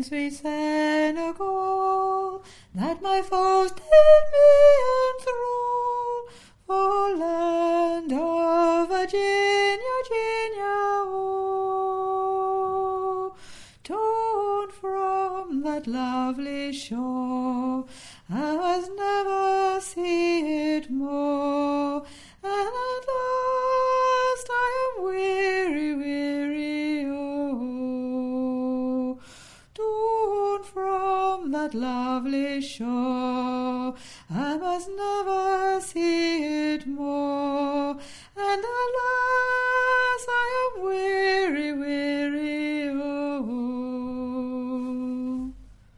in sweet Senegal, that my foes did me enthrall, for land of Virginia, Virginia, oh, torn from that lovely shore, I was never see it more, and at last I am weary, weary, oh, torn from that lovely shore.